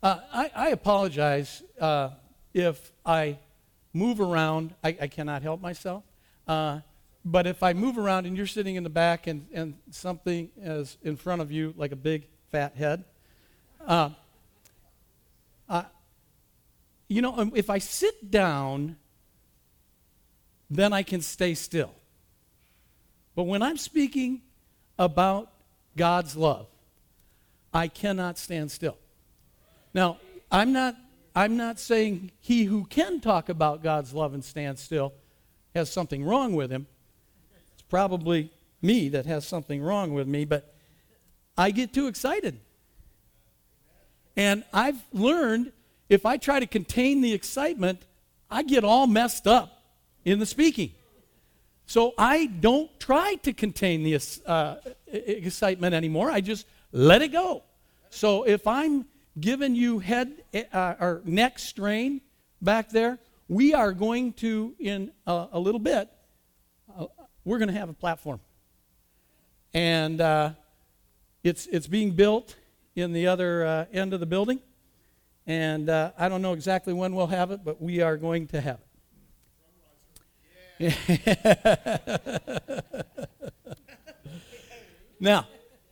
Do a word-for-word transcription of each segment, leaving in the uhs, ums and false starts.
Uh, I, I apologize uh, if I move around. I, I cannot help myself. Uh, but if I move around and you're sitting in the back and, and something is in front of you like a big fat head, uh, uh, you know, if I sit down, then I can stay still. But when I'm speaking about God's love, I cannot stand still. Now, I'm not I'm not saying he who can talk about God's love and stand still has something wrong with him. It's probably me that has something wrong with me, but I get too excited. And I've learned if I try to contain the excitement, I get all messed up in the speaking. So I don't try to contain the uh, excitement anymore. I just let it go. So if I'm giving you head uh, or neck strain back there, we are going to, in a, a little bit, uh, we're going to have a platform. And uh, it's it's being built in the other uh, end of the building. And uh, I don't know exactly when we'll have it, but we are going to have it. Now,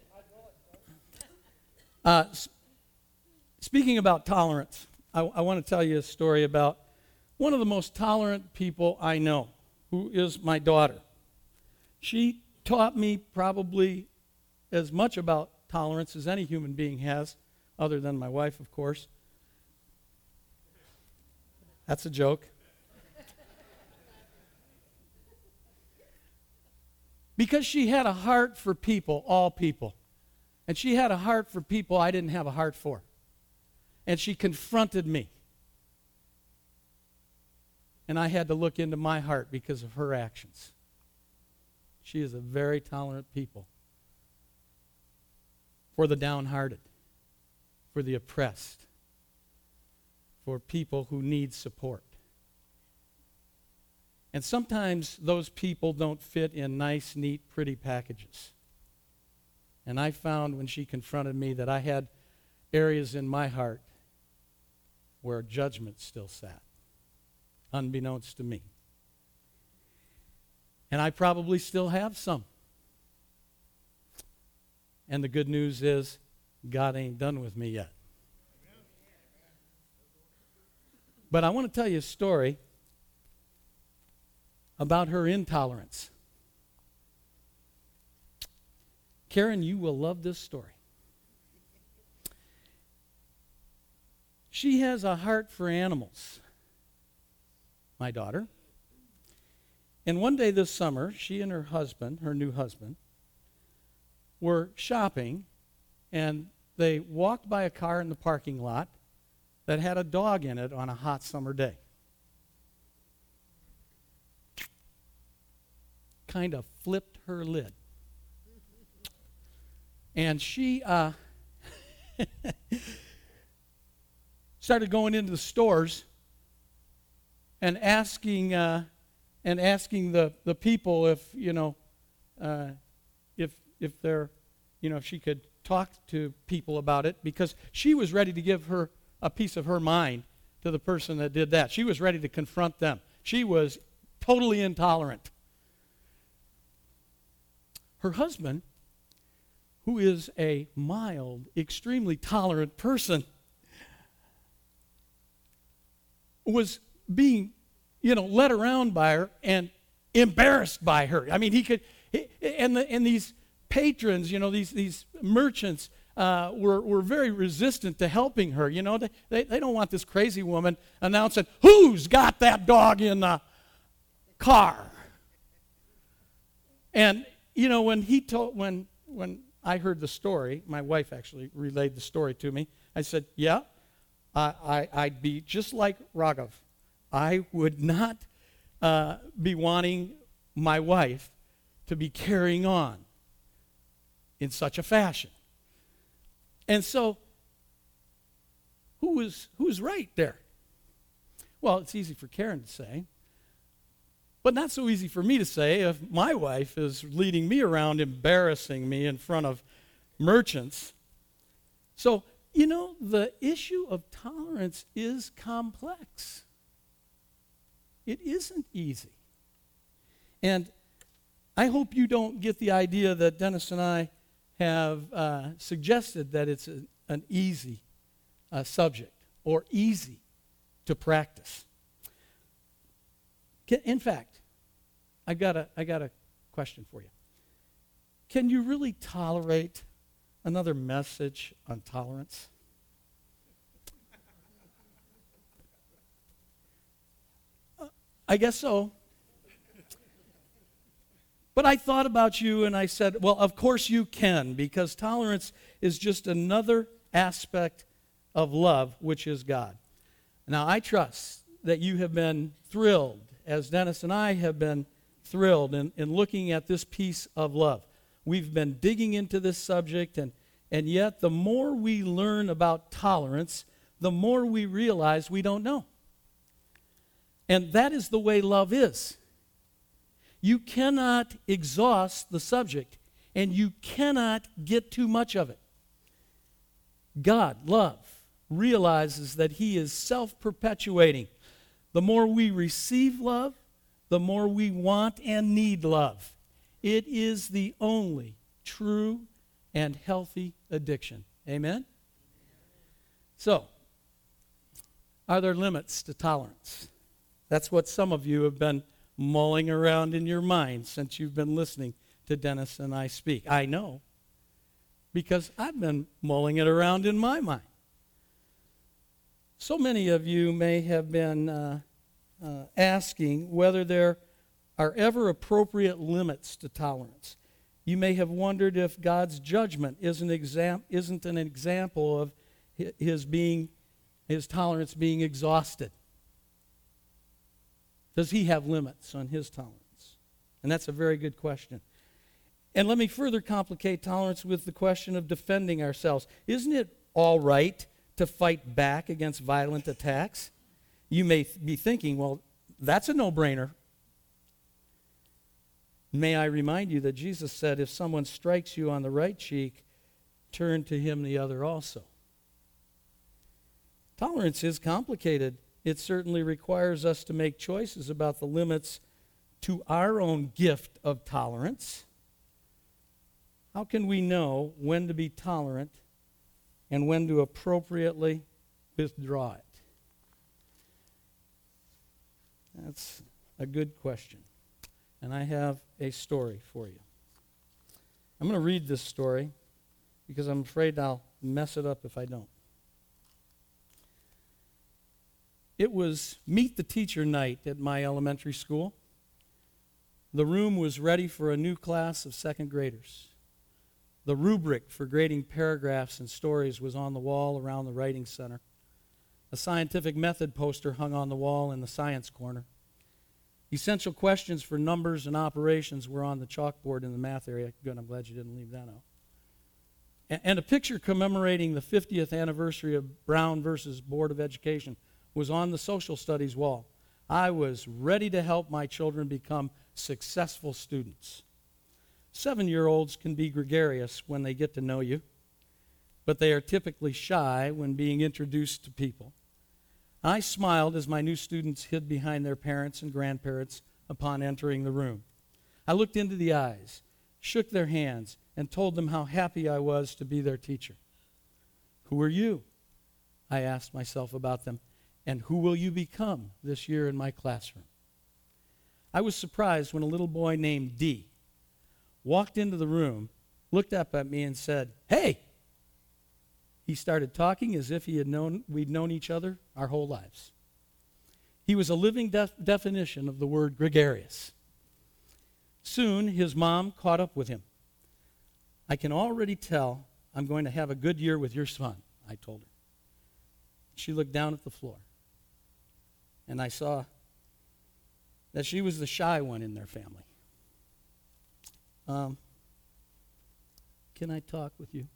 uh, speaking about tolerance, I, I want to tell you a story about one of the most tolerant people I know, who is my daughter. She taught me probably as much about tolerance as any human being has, other than my wife, of course. That's a joke. Because she had a heart for people, all people. And she had a heart for people I didn't have a heart for. And she confronted me. And I had to look into my heart because of her actions. She is a very tolerant people. For the downhearted. For the oppressed. For people who need support. And sometimes those people don't fit in nice, neat, pretty packages. And I found when she confronted me that I had areas in my heart where judgment still sat, unbeknownst to me. And I probably still have some. And the good news is, God ain't done with me yet. But I want to tell you a story about her intolerance. Karen, you will love this story. She has a heart for animals, my daughter. And one day this summer, she and her husband, her new husband, were shopping, and they walked by a car in the parking lot that had a dog in it on a hot summer day. Kind of flipped her lid. And she uh, started going into the stores and asking uh, and asking the, the people if, you know, uh, if if they're, you know, if she could talk to people about it, because she was ready to give her a piece of her mind to the person that did that. She was ready to confront them. She was totally intolerant. Her husband, who is a mild, extremely tolerant person, was being, you know, led around by her and embarrassed by her. I mean, he could, and the, and these patrons, you know, these these merchants uh, were were very resistant to helping her. You know, they, they they don't want this crazy woman announcing, "Who's got that dog in the car?" And you know, when he told, when when I heard the story, my wife actually relayed the story to me. I said, "Yeah, I, I I'd be just like Raghav. I would not uh, be wanting my wife to be carrying on in such a fashion." And so, who was who's right there? Well, it's easy for Karen to say. But not so easy for me to say if my wife is leading me around embarrassing me in front of merchants. So you know, the issue of tolerance is complex. It isn't easy. And I hope you don't get the idea that Dennis and I have uh, suggested that it's a, an easy uh, subject or easy to practice. Can, in fact, I got a I got a question for you. Can you really tolerate another message on tolerance? Uh, I guess so. But I thought about you and I said, well, of course you can, because tolerance is just another aspect of love, which is God. Now, I trust that you have been thrilled, as Dennis and I have been thrilled in, in looking at this piece of love. We've been digging into this subject, and, and yet the more we learn about tolerance, the more we realize we don't know. And that is the way love is. You cannot exhaust the subject, and you cannot get too much of it. God, love, realizes that he is self-perpetuating. The more we receive love, the more we want and need love. It is the only true and healthy addiction. Amen? So, are there limits to tolerance? That's what some of you have been mulling around in your mind since you've been listening to Dennis and I speak. I know, because I've been mulling it around in my mind. So many of you may have been uh, uh, asking whether there are ever appropriate limits to tolerance. You may have wondered if God's judgment is an exam- isn't an example of his being, his tolerance being exhausted. Does he have limits on his tolerance? And that's a very good question. And let me further complicate tolerance with the question of defending ourselves. Isn't it all right to fight back against violent attacks? You may th- be thinking, well, that's a no-brainer. May I remind you that Jesus said, if someone strikes you on the right cheek, turn to him the other also. Tolerance is complicated. It certainly requires us to make choices about the limits to our own gift of tolerance. How can we know when to be tolerant and when to appropriately withdraw it? That's a good question. And I have a story for you. I'm going to read this story because I'm afraid I'll mess it up if I don't. It was meet the teacher night at my elementary school. The room was ready for a new class of second graders. The rubric for grading paragraphs and stories was on the wall around the writing center. A scientific method poster hung on the wall in the science corner. Essential questions for numbers and operations were on the chalkboard in the math area. Good, I'm glad you didn't leave that out. A- and a picture commemorating the fiftieth anniversary of Brown versus Board of Education was on the social studies wall. I was ready to help my children become successful students. Seven-year-olds can be gregarious when they get to know you, but they are typically shy when being introduced to people. I smiled as my new students hid behind their parents and grandparents upon entering the room. I looked into the eyes, shook their hands, and told them how happy I was to be their teacher. Who are you? I asked myself about them. And who will you become this year in my classroom? I was surprised when a little boy named D walked into the room, looked up at me and said, "Hey!" He started talking as if he had known we'd known each other our whole lives. He was a living def- definition of the word gregarious. Soon his mom caught up with him. "I can already tell I'm going to have a good year with your son," I told her. She looked down at the floor, and I saw that she was the shy one in their family. Um, can I talk with you?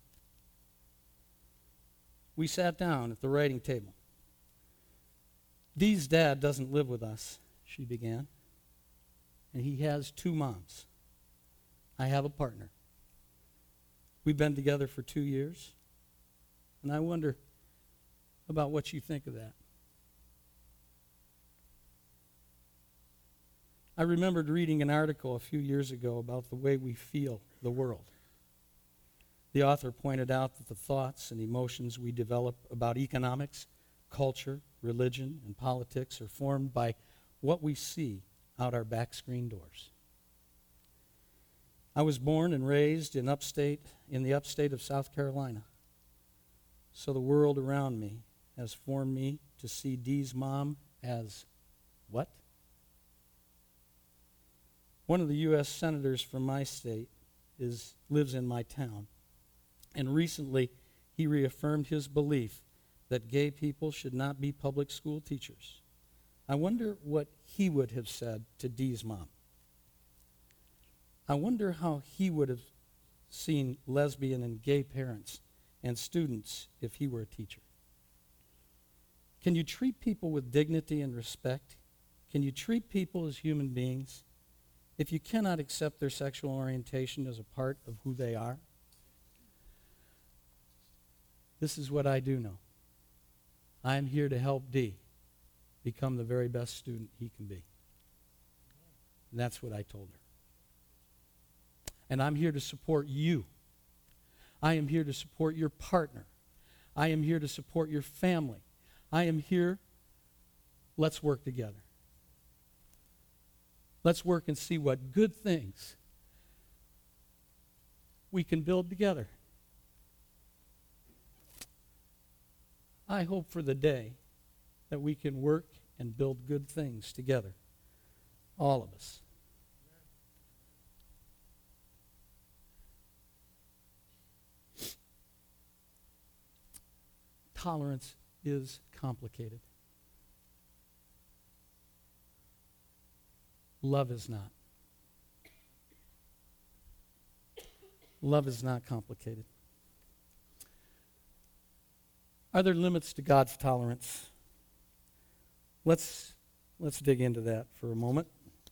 We sat down at the writing table. Dee's dad doesn't live with us, she began, and he has two moms. I have a partner. We've been together for two years. And I wonder about what you think of that. I remembered reading an article a few years ago about the way we feel the world. The author pointed out that the thoughts and emotions we develop about economics, culture, religion, and politics are formed by what we see out our back screen doors. I was born and raised in upstate, in the upstate of South Carolina. So the world around me has formed me to see Dee's mom as what? One of the U S senators from my state is, lives in my town. And recently, he reaffirmed his belief that gay people should not be public school teachers. I wonder what he would have said to Dee's mom. I wonder how he would have seen lesbian and gay parents and students if he were a teacher. Can you treat people with dignity and respect? Can you treat people as human beings if you cannot accept their sexual orientation as a part of who they are? This is what I do know. I am here to help Dee become the very best student he can be. And that's what I told her. And I'm here to support you. I am here to support your partner. I am here to support your family. I am here. Let's work together. Let's work and see what good things we can build together. I hope for the day that we can work and build good things together. All of us. Tolerance is complicated. Love is not. Love is not complicated. Are there limits to God's tolerance? Let's, let's dig into that for a moment.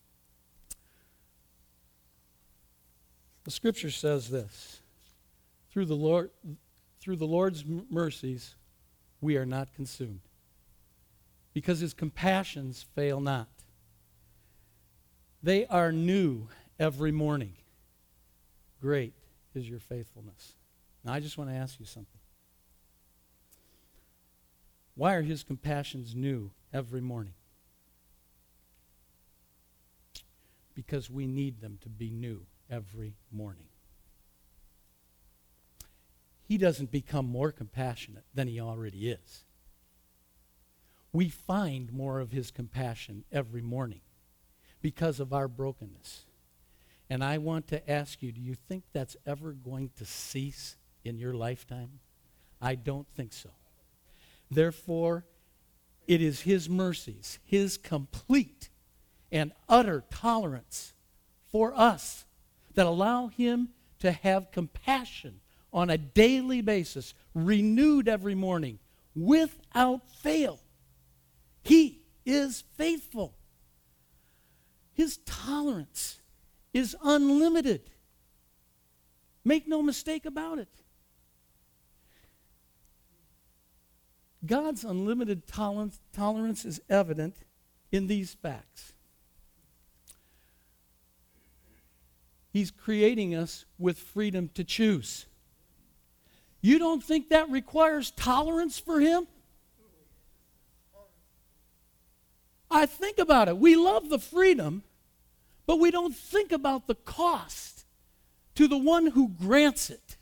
The Scripture says this: through the Lord, through the Lord's m- mercies, we are not consumed, because his compassions fail not. They are new every morning. Great is your faithfulness. Now, I just want to ask you something. Why are his compassions new every morning? Because we need them to be new every morning. He doesn't become more compassionate than he already is. We find more of his compassion every morning because of our brokenness. And I want to ask you, do you think that's ever going to cease in your lifetime? I don't think so. Therefore, it is his mercies, his complete and utter tolerance for us that allow him to have compassion on a daily basis, renewed every morning, without fail. He is faithful. His tolerance is unlimited. Make no mistake about it. God's unlimited tolerance, tolerance is evident in these facts. He's creating us with freedom to choose. You don't think that requires tolerance for him? I think about it. We love the freedom, but we don't think about the cost to the one who grants it,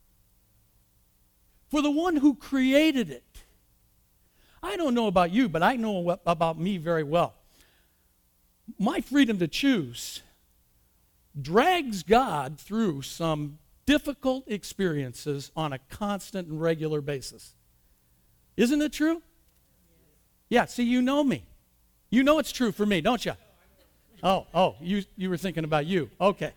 for the one who created it. I don't know about you, but I know what, about me very well. My freedom to choose drags God through some difficult experiences on a constant and regular basis. Isn't it true? Yeah, see, you know me. You know it's true for me, don't you? Oh, oh, you, you were thinking about you. Okay.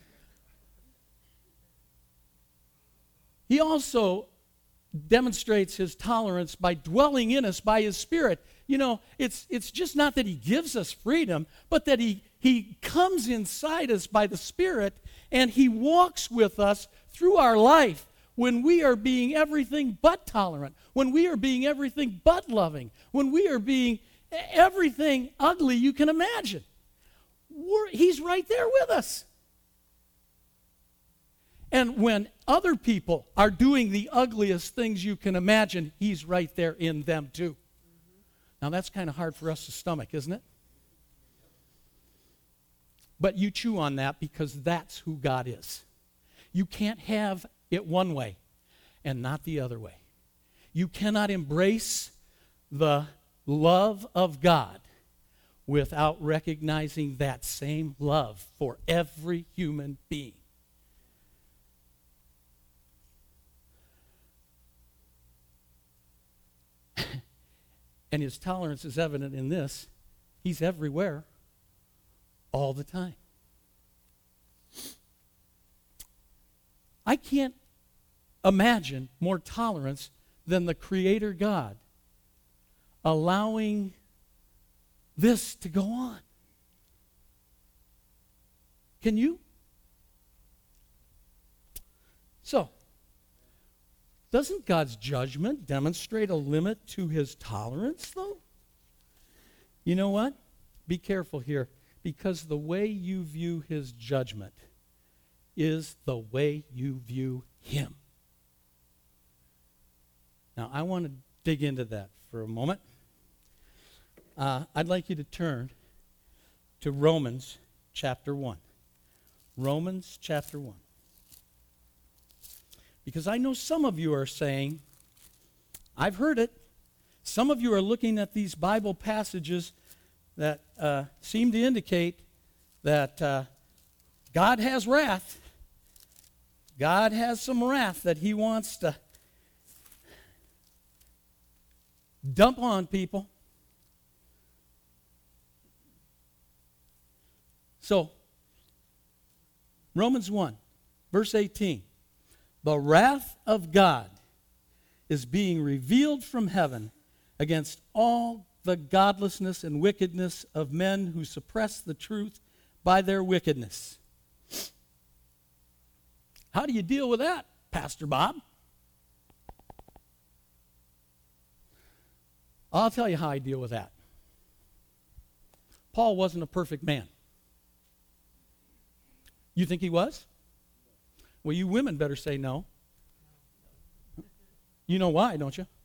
He also demonstrates his tolerance by dwelling in us by his Spirit. You know, it's it's just not that he gives us freedom, but that he, he comes inside us by the Spirit, and he walks with us through our life when we are being everything but tolerant, when we are being everything but loving, when we are being everything ugly you can imagine. We're, he's right there with us. And when other people are doing the ugliest things you can imagine, he's right there in them too. Mm-hmm. Now that's kind of hard for us to stomach, isn't it? But you chew on that because that's who God is. You can't have it one way and not the other way. You cannot embrace the love of God without recognizing that same love for every human being. And his tolerance is evident in this. He's everywhere all the time. I can't imagine more tolerance than the Creator God allowing this to go on. Can you? So, doesn't God's judgment demonstrate a limit to his tolerance, though? You know what? Be careful here, because the way you view his judgment is the way you view him. Now, I want to dig into that for a moment. Uh, I'd like you to turn to Romans chapter one. Romans chapter one. Because I know some of you are saying, I've heard it. Some of you are looking at these Bible passages that uh, seem to indicate that uh, God has wrath. God has some wrath that he wants to dump on people. So, Romans one, verse eighteen. The wrath of God is being revealed from heaven against all the godlessness and wickedness of men who suppress the truth by their wickedness. How do you deal with that, Pastor Bob? I'll tell you how I deal with that. Paul wasn't a perfect man. You think he was? Well, you women better say no. You know why, don't you?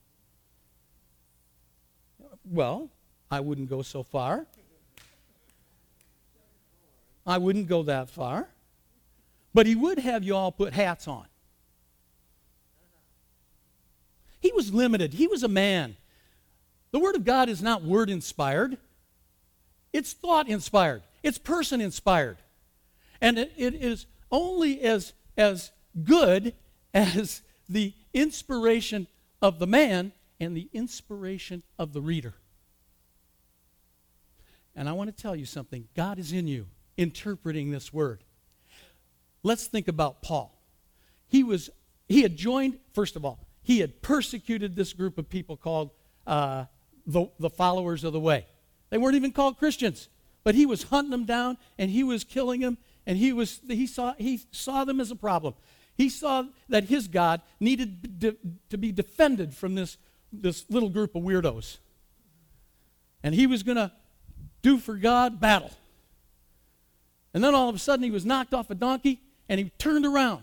Well, I wouldn't go so far. I wouldn't go that far. But he would have you all put hats on. He was limited. He was a man. The Word of God is not word-inspired. It's thought-inspired. It's person-inspired. And it, it is only as, as good as the inspiration of the man and the inspiration of the reader. And I want to tell you something. God is in you, interpreting this word. Let's think about Paul. He was, he had joined, first of all, he had persecuted this group of people called uh, the, the followers of the way. They weren't even called Christians, but he was hunting them down and he was killing them, and he was he saw he saw them as a problem. He saw that his God needed de, to be defended from this, this little group of weirdos. And he was going to do for God battle. And then all of a sudden he was knocked off a donkey and he turned around.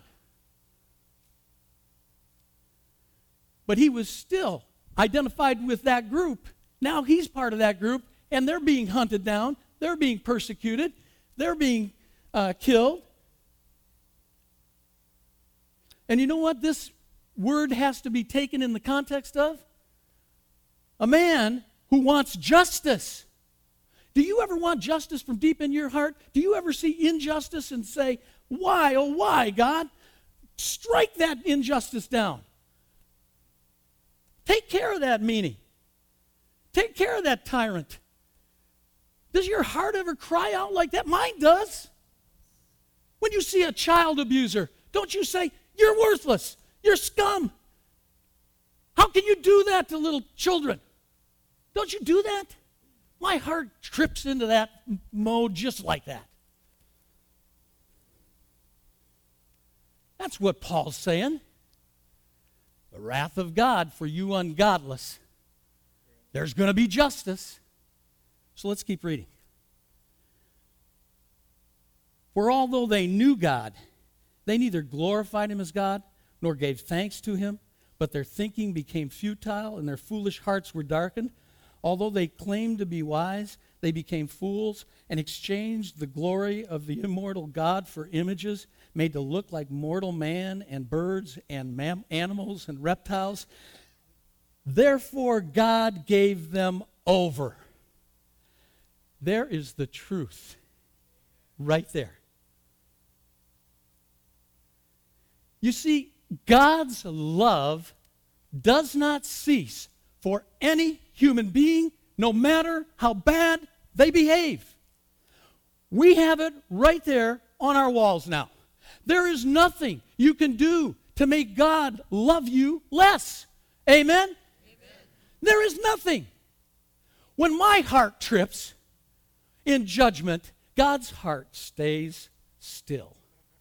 But he was still identified with that group. Now he's part of that group, and they're being hunted down. They're being persecuted. They're being uh, killed. And you know what this word has to be taken in the context of? A man who wants justice. Do you ever want justice from deep in your heart? Do you ever see injustice and say, why, oh why, God? Strike that injustice down. Take care of that meanie. Take care of that tyrant. Does your heart ever cry out like that? Mine does. When you see a child abuser, don't you say, you're worthless, you're scum? How can you do that to little children? Don't you do that? My heart trips into that mode just like that. That's what Paul's saying. the wrath of God for you ungodless. There's going to be justice. So let's keep reading. For although they knew God, they neither glorified him as God nor gave thanks to him, but their thinking became futile and their foolish hearts were darkened. Although they claimed to be wise, they became fools and exchanged the glory of the immortal God for images made to look like mortal man and birds and mam- animals and reptiles. Therefore God gave them over. There is the truth right there. You see, God's love does not cease for any human being, no matter how bad they behave. We have it right there on our walls now. There is nothing you can do to make God love you less. Amen? Amen. There is nothing. When my heart trips in judgment, God's heart stays still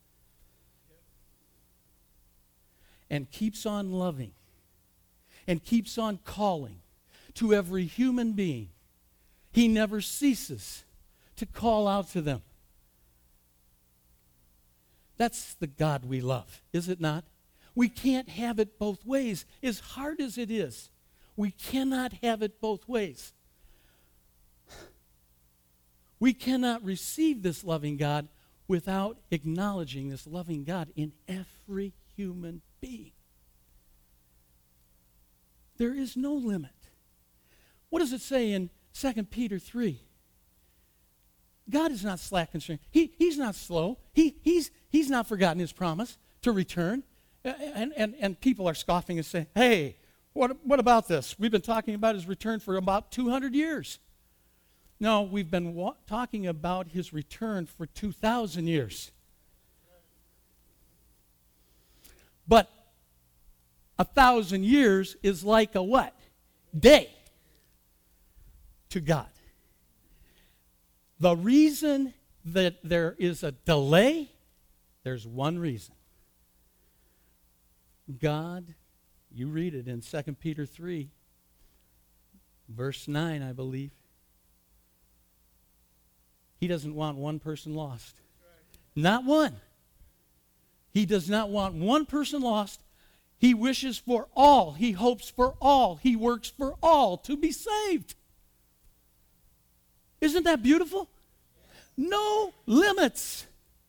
and keeps on loving and keeps on calling to every human being. He never ceases to call out to them. That's the God we love, is it not? We can't have it both ways, as hard as it is. We cannot have it both ways. We cannot receive this loving God without acknowledging this loving God in every human being. There is no limit. What does it say in Second Peter three? God is not slack concerning. He, he's not slow. He, he's, he's not forgotten his promise to return. And, and, and people are scoffing and saying, hey, what, what about this? We've been talking about his return for about two hundred years. No, we've been wa- talking about his return for two thousand years. But a thousand years is like a what? Day to God. The reason that there is a delay, there's one reason. God, you read it in Second Peter three, verse nine, I believe. He doesn't want one person lost. Not one. He does not want one person lost. He wishes for all. He hopes for all. He works for all to be saved. Isn't that beautiful? No limits.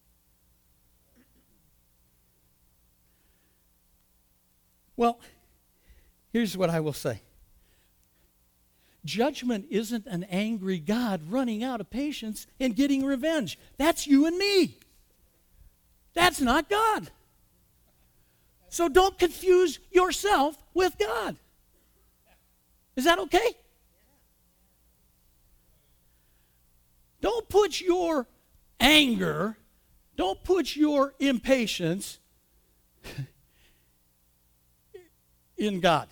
Well, here's what I will say. Judgment isn't an angry God running out of patience and getting revenge. That's you and me. That's not God. So don't confuse yourself with God. Is that okay? Don't put your anger, don't put your impatience in God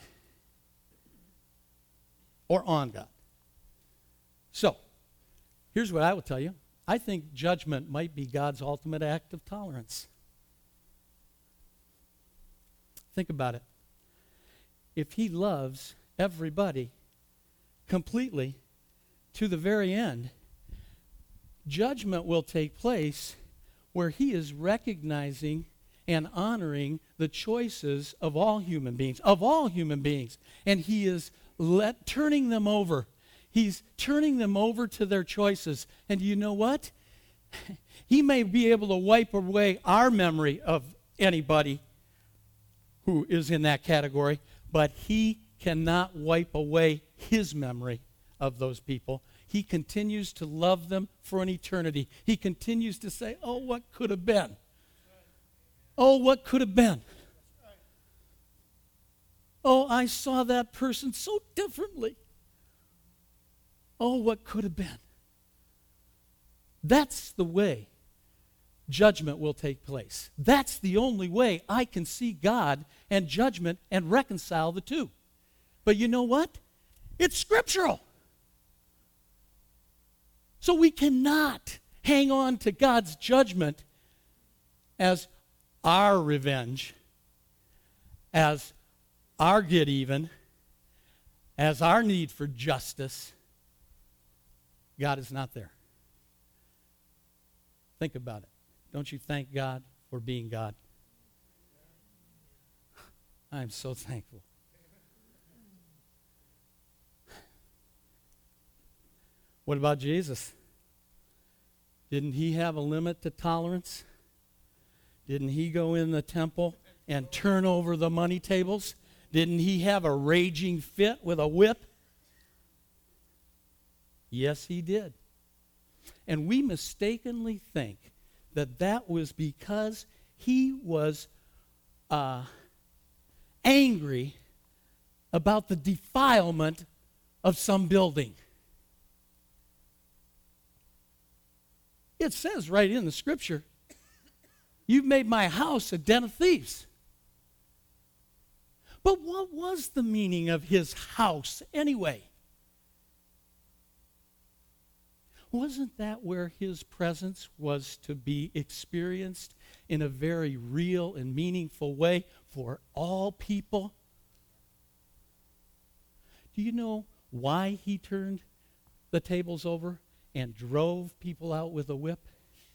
or on God. So, here's what I will tell you. I think judgment might be God's ultimate act of tolerance. Think about it. If he loves everybody completely to the very end, judgment will take place where he is recognizing and honoring the choices of all human beings, of all human beings. And he is let, turning them over. He's turning them over to their choices. And you know what? He may be able to wipe away our memory of anybody who is in that category, but he cannot wipe away his memory of those people. He continues to love them for an eternity. He continues to say, oh, what could have been? Oh, what could have been? Oh, I saw that person so differently. Oh, what could have been? That's the way judgment will take place. That's the only way I can see God and judgment and reconcile the two. But you know what? It's scriptural. So we cannot hang on to God's judgment as our revenge, as our get even, as our need for justice, God is not there. Think about it. Don't you thank God for being God? I am so thankful. What about Jesus? Didn't he have a limit to tolerance? Didn't he go in the temple and turn over the money tables? Didn't he have a raging fit with a whip? Yes, he did. And we mistakenly think that that was because he was uh, angry about the defilement of some building. It says right in the scripture, you've made my house a den of thieves. But what was the meaning of his house anyway? Wasn't that where his presence was to be experienced in a very real and meaningful way for all people? Do you know why he turned the tables over and drove people out with a whip?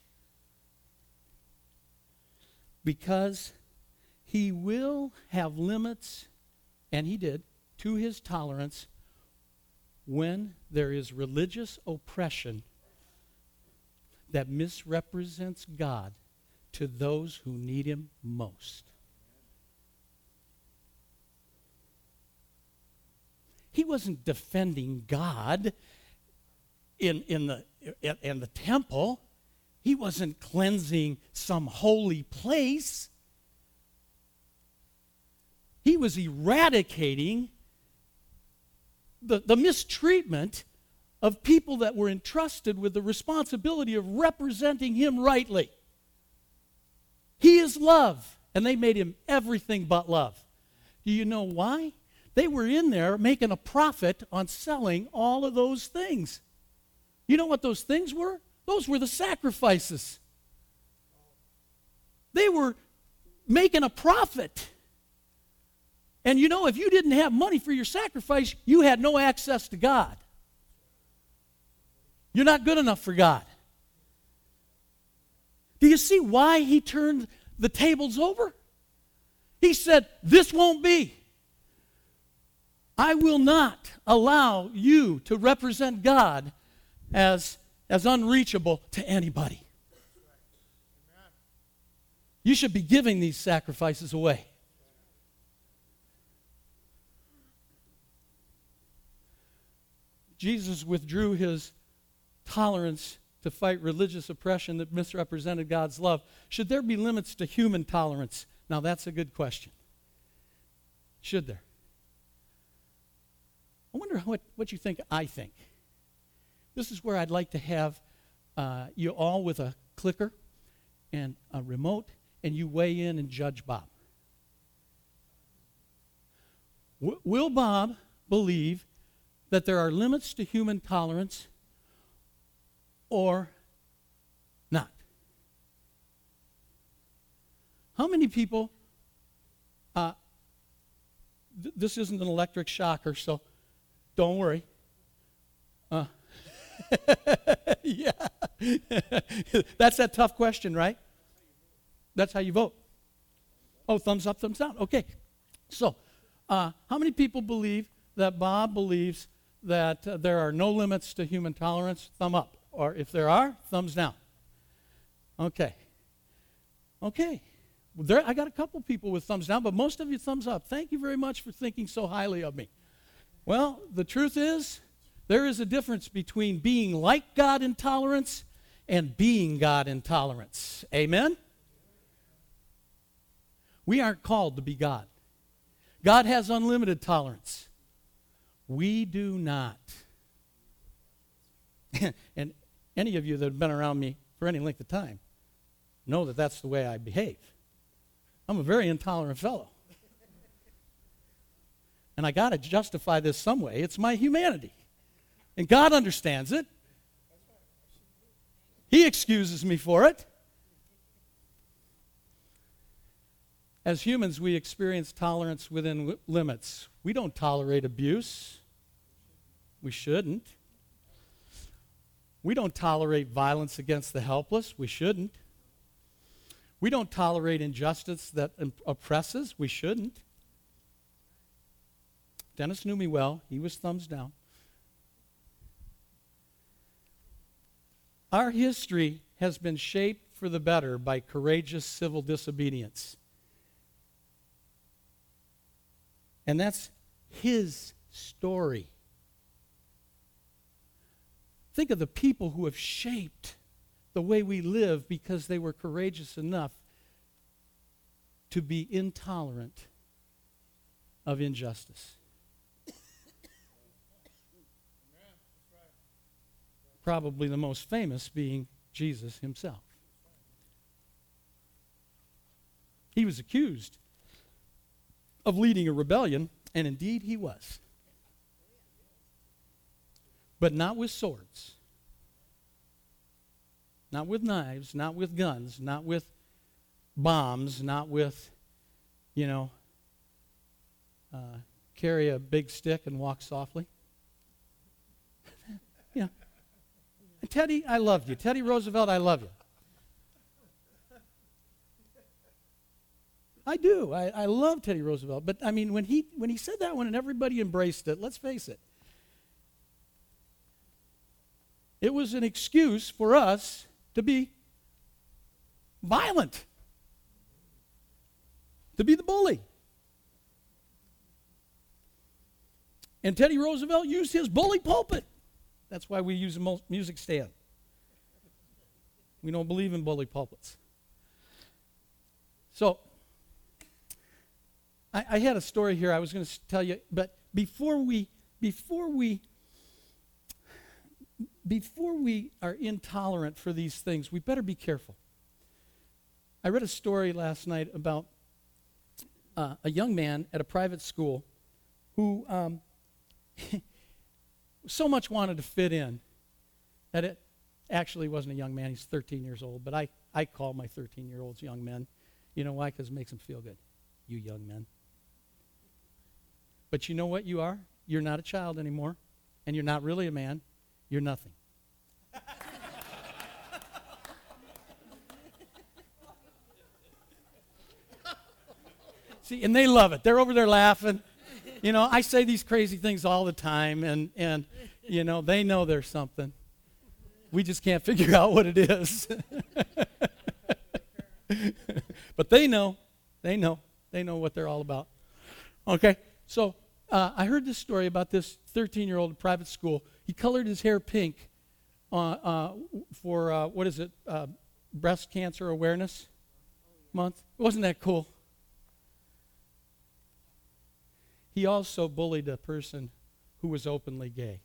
Because he will have limits, and he did, to his tolerance when there is religious oppression that misrepresents God to those who need him most. He wasn't defending God in, in, the, in, in the temple. He wasn't cleansing some holy place. He was eradicating the, the mistreatment of people that were entrusted with the responsibility of representing him rightly. He is love, and they made him everything but love. Do you know why? They were in there making a profit on selling all of those things. You know what those things were? Those were the sacrifices. They were making a profit. And you know, if you didn't have money for your sacrifice, you had no access to God. You're not good enough for God. Do you see why he turned the tables over? He said, this won't be. I will not allow you to represent God as, as unreachable to anybody. You should be giving these sacrifices away. Jesus withdrew his tolerance to fight religious oppression that misrepresented God's love. Should there be limits to human tolerance? Now, that's a good question. Should there? I wonder what, what you think I think. This is where I'd like to have uh, you all with a clicker and a remote, and you weigh in and judge Bob. W- will Bob believe that there are limits to human tolerance or not? How many people, uh, th- this isn't an electric shocker, so don't worry. Uh, yeah. That's that tough question, right? That's how you vote. Oh, thumbs up, thumbs down. Okay. So, uh, how many people believe that Bob believes that uh, there are no limits to human tolerance? Thumb up. Or if there are, thumbs down. Okay. Okay. Well, there, I got a couple people with thumbs down, but most of you thumbs up. Thank you very much for thinking so highly of me. Well, the truth is, there is a difference between being like God in tolerance and being God in tolerance. Amen? We aren't called to be God. God has unlimited tolerance. We do not. And any of you that have been around me for any length of time know that that's the way I behave. I'm a very intolerant fellow. And I got to justify this some way. It's my humanity. And God understands it. He excuses me for it. As humans, we experience tolerance within li- limits. We don't tolerate abuse. We shouldn't. We don't tolerate violence against the helpless. We shouldn't. We don't tolerate injustice that im- oppresses. We shouldn't. Dennis knew me well. He was thumbs down. Our history has been shaped for the better by courageous civil disobedience. And that's his story. Think of the people who have shaped the way we live because they were courageous enough to be intolerant of injustice. Probably the most famous being Jesus himself. He was accused of leading a rebellion, and indeed he was. But not with swords, not with knives, not with guns, not with bombs, not with, you know, uh, carry a big stick and walk softly. Yeah. Teddy, I love you. Teddy Roosevelt, I love you. I do. I, I love Teddy Roosevelt. But, I mean, when he when he said that one and everybody embraced it, let's face it, it was an excuse for us to be violent, to be the bully. And Teddy Roosevelt used his bully pulpit. That's why we use a mu- music stand. We don't believe in bully pulpits. So, I, I had a story here I was going to tell you, but before we, before we, before we are intolerant for these things, we better be careful. I read a story last night about uh, a young man at a private school who um, so much wanted to fit in that it actually wasn't a young man. He's thirteen years old, but I, I call my thirteen-year-olds young men. You know why? Because it makes them feel good. You young men. But you know what you are? You're not a child anymore, and you're not really a man. You're nothing. See, and they love it. They're over there laughing. You know, I say these crazy things all the time, and, and you know, they know there's something. We just can't figure out what it is. But they know. They know. They know what they're all about. Okay, so uh, I heard this story about this thirteen-year-old at private school. He colored his hair pink uh, uh, for, uh, what is it, uh, Breast Cancer Awareness Month. Wasn't that cool? He also bullied a person who was openly gay.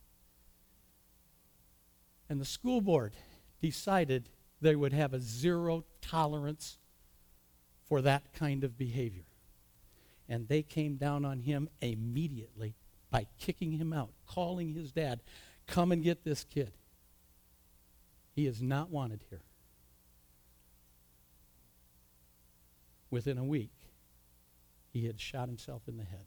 And the school board decided they would have a zero tolerance for that kind of behavior. And they came down on him immediately by kicking him out, calling his dad, come and get this kid. He is not wanted here. Within a week, he had shot himself in the head.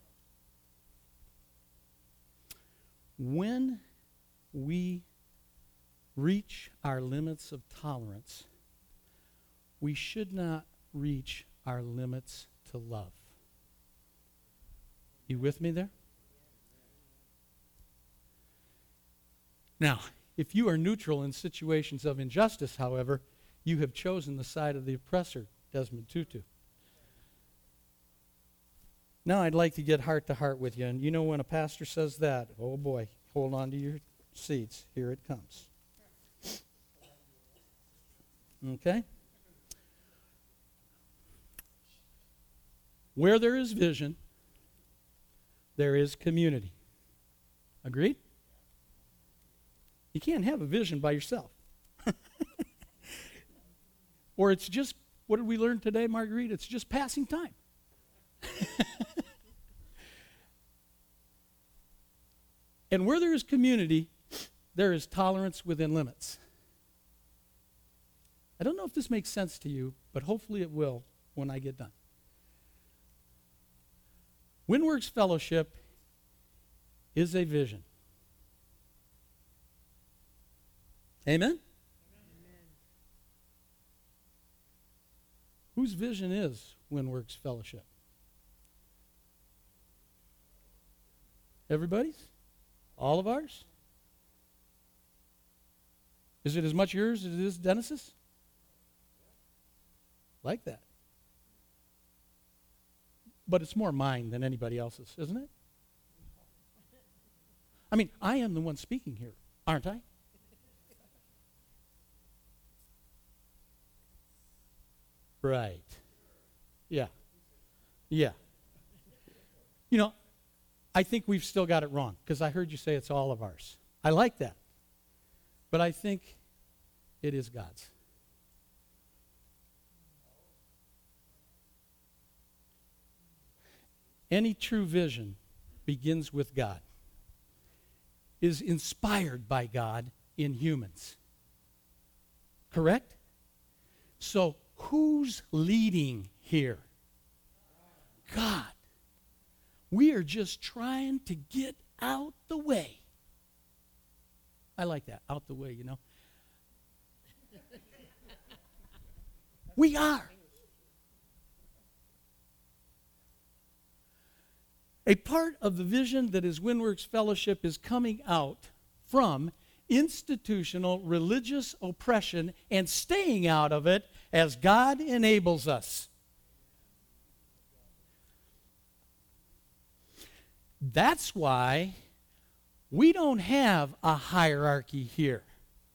When we reach our limits of tolerance, we should not reach our limits to love. You with me there? Now, if you are neutral in situations of injustice, however, you have chosen the side of the oppressor, Desmond Tutu. Now I'd like to get heart to heart with you. And you know when a pastor says that, oh boy, hold on to your seats. Here it comes. Okay? Where there is vision, there is community. Agreed? You can't have a vision by yourself. Or it's just, what did we learn today, Marguerite? It's just passing time. And where there is community, there is tolerance within limits. I don't know if this makes sense to you, but hopefully it will when I get done. Windworks Fellowship is a vision. Amen? Amen? Whose vision is Windworks Fellowship? Everybody's? All of ours? Is it as much yours as it is Dennis's? Like that. But it's more mine than anybody else's, isn't it? I mean, I am the one speaking here, aren't I? Right. Yeah. Yeah. You know, I think we've still got it wrong, because I heard you say it's all of ours. I like that. But I think it is God's. Any true vision begins with God, is inspired by God in humans. Correct? So who's leading here? God. We are just trying to get out the way. I like that, out the way, you know. We are. A part of the vision that is Windworks Fellowship is coming out from institutional religious oppression and staying out of it as God enables us. That's why we don't have a hierarchy here.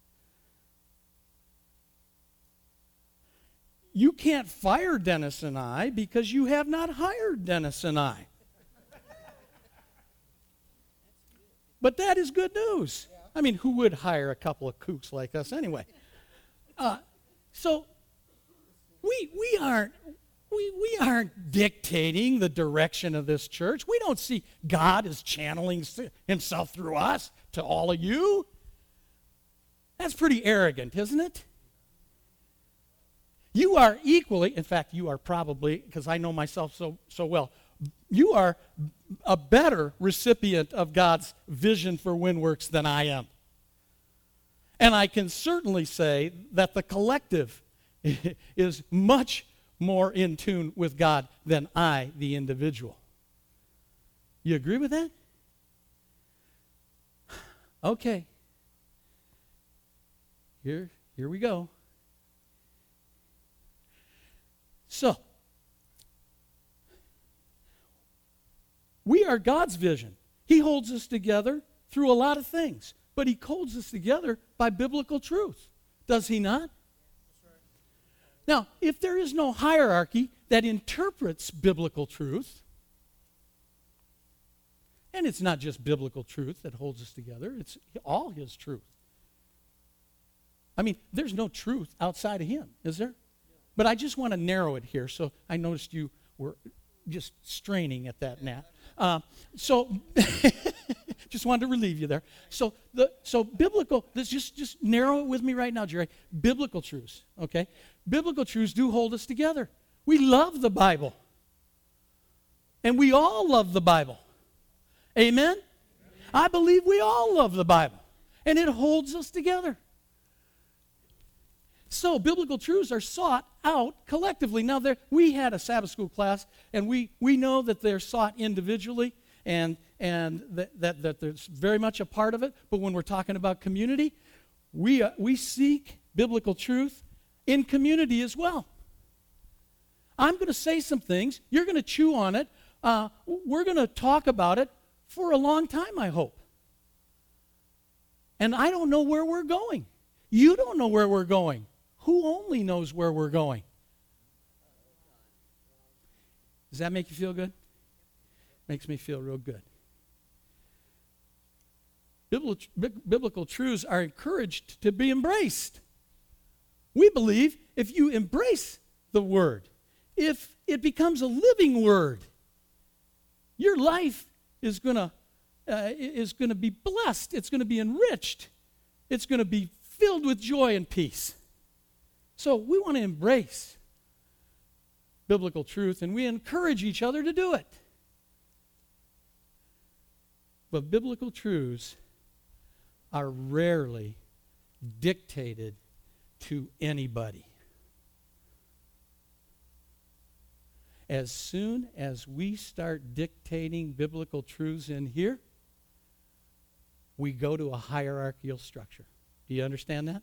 You can't fire Dennis and I because you have not hired Dennis and I. But that is good news. I mean, who would hire a couple of kooks like us anyway? Uh, so we we aren't we we aren't dictating the direction of this church. We don't see God as channeling himself through us to all of you. That's pretty arrogant, isn't it? You are equally, in fact, you are probably, because I know myself so so well, you are a better recipient of God's vision for Windworks than I am. And I can certainly say that the collective is much more in tune with God than I, the individual. You agree with that? Okay. Here, here we go. So, we are God's vision. He holds us together through a lot of things, but he holds us together by biblical truth. Does he not? Now, if there is no hierarchy that interprets biblical truth, and it's not just biblical truth that holds us together, it's all his truth. I mean, there's no truth outside of him, is there? But I just want to narrow it here, so I noticed you were just straining at that, Nat. Uh, so, just wanted to relieve you there. So, the so biblical. Let's just just narrow it with me right now, Jerry. Biblical truths, okay? Biblical truths do hold us together. We love the Bible, and we all love the Bible. Amen? Amen. I believe we all love the Bible, and it holds us together. So biblical truths are sought out collectively. Now, there, we had a Sabbath school class, and we, we know that they're sought individually, and, and that, that, that there's very much a part of it. But when we're talking about community, we, uh, we seek biblical truth in community as well. I'm going to say some things. You're going to chew on it. Uh, we're going to talk about it for a long time, I hope. And I don't know where we're going. You don't know where we're going. Who only knows where we're going? Does that make you feel good? Makes me feel real good. Biblical, biblical truths are encouraged to be embraced. We believe if you embrace the Word, if it becomes a living Word, your life is going to uh, is going to be blessed. It's going to be enriched. It's going to be filled with joy and peace. So we want to embrace biblical truth, and we encourage each other to do it. But biblical truths are rarely dictated to anybody. As soon as we start dictating biblical truths in here, we go to a hierarchical structure. Do you understand that?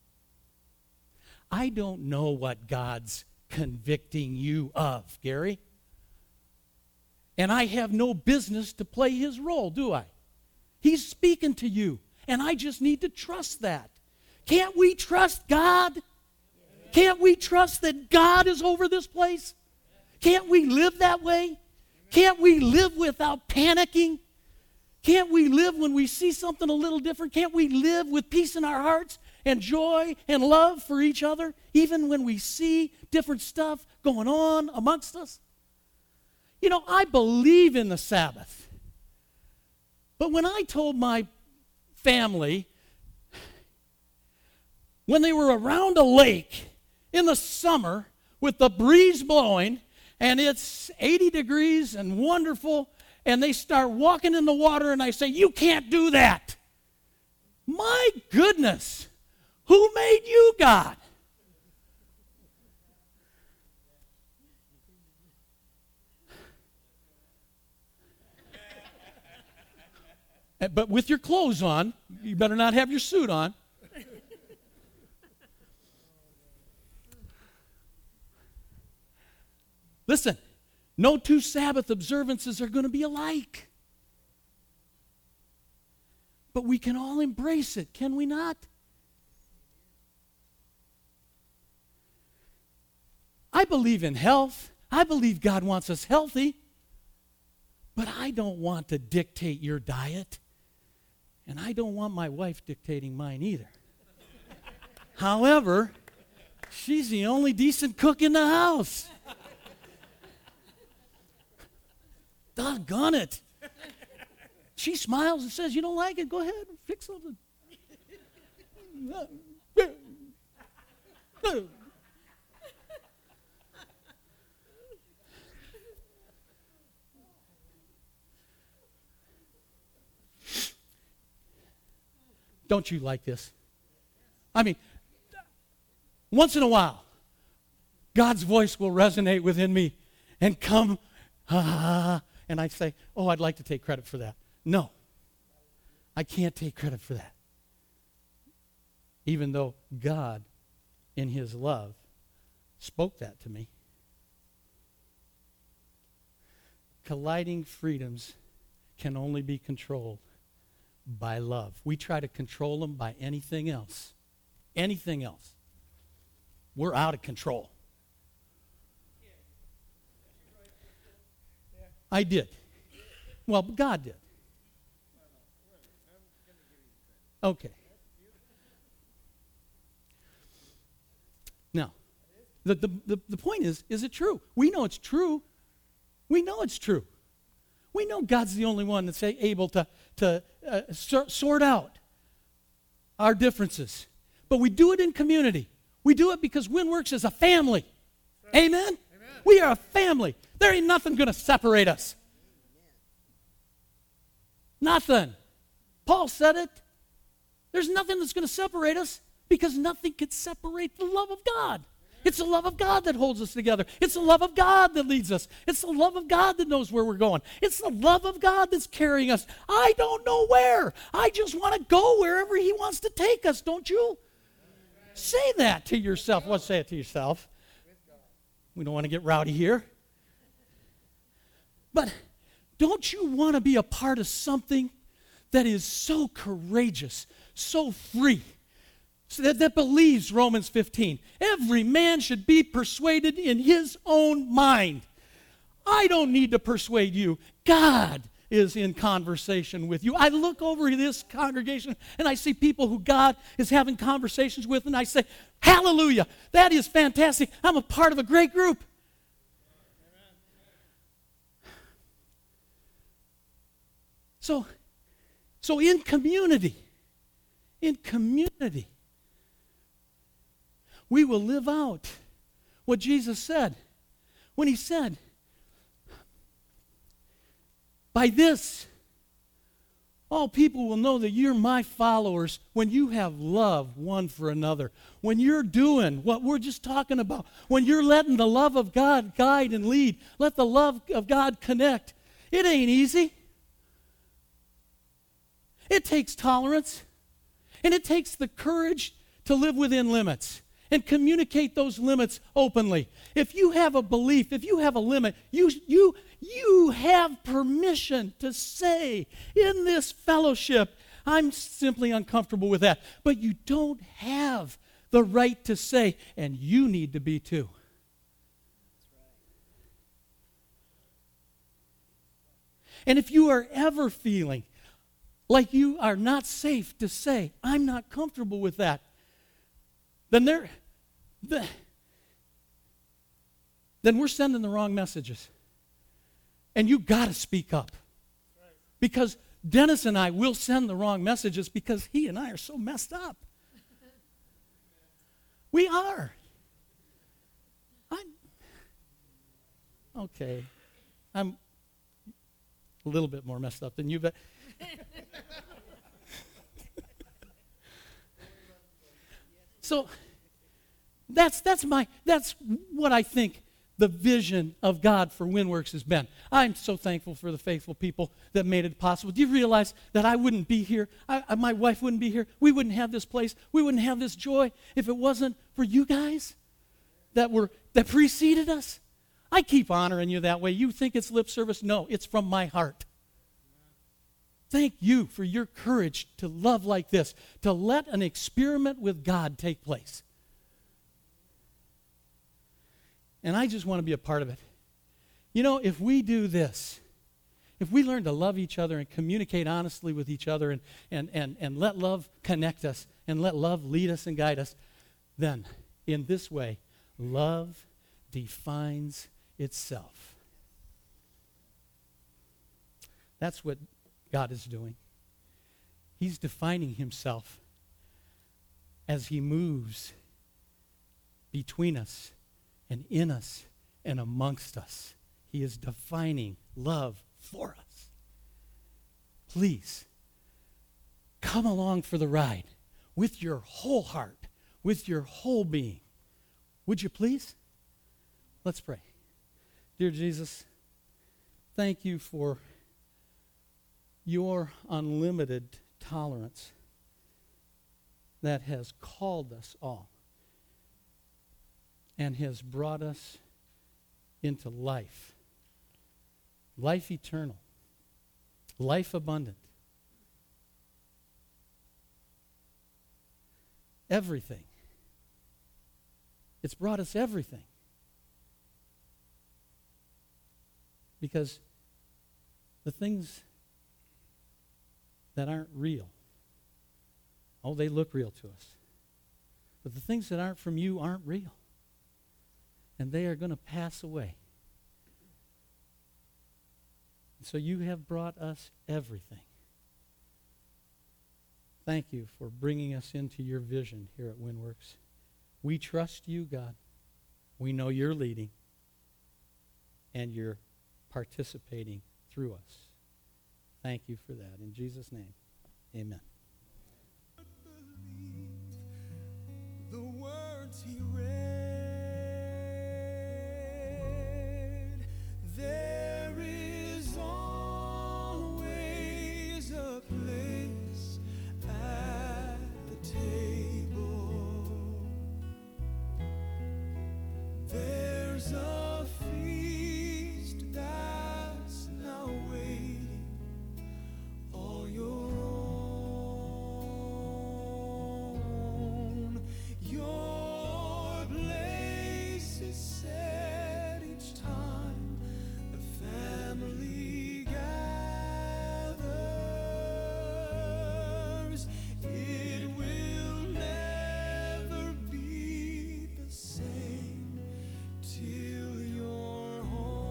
I don't know what God's convicting you of, Gary. And I have no business to play his role, do I? He's speaking to you, and I just need to trust that. Can't we trust God? Can't we trust that God is over this place? Can't we live that way? Can't we live without panicking? Can't we live when we see something a little different? Can't we live with peace in our hearts and joy and love for each other, even when we see different stuff going on amongst us? You know, I believe in the Sabbath. But when I told my family, when they were around a lake in the summer with the breeze blowing, and it's eighty degrees and wonderful, and they start walking in the water, and I say, you can't do that. My goodness, who made you God? But with your clothes on, you better not have your suit on. Listen, no two Sabbath observances are going to be alike. But we can all embrace it, can we not? I believe in health. I believe God wants us healthy. But I don't want to dictate your diet. And I don't want my wife dictating mine either. However, she's the only decent cook in the house. Doggone it. She smiles and says, you don't like it? Go ahead, fix something. Don't you like this? I mean, once in a while, God's voice will resonate within me and come, ah, and I say, oh, I'd like to take credit for that. No, I can't take credit for that. Even though God, in his love, spoke that to me. Colliding freedoms can only be controlled by love. We try to control them by anything else. Anything else. We're out of control. I did. Well, God did. Okay. Now, the, the, the, the point is, is it true? We know it's true. We know it's true. We know God's the only one that's able to, to uh, sort out our differences. But we do it in community. We do it because WinWorks is a family. Right. Amen? Amen? We are a family. There ain't nothing going to separate us. Nothing. Paul said it. There's nothing that's going to separate us because nothing can separate the love of God. It's the love of God that holds us together. It's the love of God that leads us. It's the love of God that knows where we're going. It's the love of God that's carrying us. I don't know where. I just want to go wherever he wants to take us, don't you? Say that to yourself. Well, say it to yourself. We don't want to get rowdy here. But don't you want to be a part of something that is so courageous, so free, That, that believes Romans fifteen. Every man should be persuaded in his own mind. I don't need to persuade you. God is in conversation with you. I look over this congregation and I see people who God is having conversations with, and I say, hallelujah, that is fantastic. I'm a part of a great group. So, so in community, in community, we will live out what Jesus said. when he said, by this, all people will know that you're my followers when you have love one for another. When you're doing what we're just talking about. When you're letting the love of God guide and lead. Let the love of God connect. It ain't easy. It takes tolerance. And it takes the courage to live within limits and communicate those limits openly. If you have a belief, if you have a limit, you, you, you have permission to say in this fellowship, I'm simply uncomfortable with that. But you don't have the right to say, and you need to be too. And if you are ever feeling like you are not safe to say, I'm not comfortable with that, then there, the, then we're sending the wrong messages. And you got to speak up. Because Dennis and I will send the wrong messages because he and I are so messed up. We are. I'm, okay. I'm a little bit more messed up than you, but so that's that's my that's what I think the vision of God for WinWorks has been. I'm so thankful for the faithful people that made it possible. Do you realize that I wouldn't be here? I, I, my wife wouldn't be here. We wouldn't have this place. We wouldn't have this joy if it wasn't for you guys that were that preceded us. I keep honoring you that way. You think it's lip service? No, it's from my heart. Thank you for your courage to love like this, to let an experiment with God take place. And I just want to be a part of it. You know, if we do this, if we learn to love each other and communicate honestly with each other and, and, and, and let love connect us and let love lead us and guide us, then in this way, love defines itself. That's what God is doing. He's defining himself as he moves between us and in us and amongst us. He is defining love for us. Please, come along for the ride with your whole heart, with your whole being. Would you please? Let's pray. Dear Jesus, thank you for your unlimited tolerance that has called us all and has brought us into life, life eternal, life abundant. Everything. It's brought us everything. Because the things that aren't real, oh, they look real to us. But the things that aren't from you aren't real. And they are going to pass away. And so you have brought us everything. Thank you for bringing us into your vision here at WinWorks. We trust you, God. We know you're leading. And you're participating through us. Thank you for that. In Jesus' name, amen. The words he read, there is always a place at the table. There's a feast that's now waiting, all your own. Your place is set each time the family gathers. It will never be the same till you're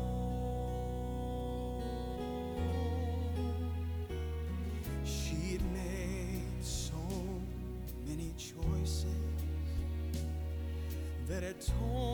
home. She'd made so many choices that had torn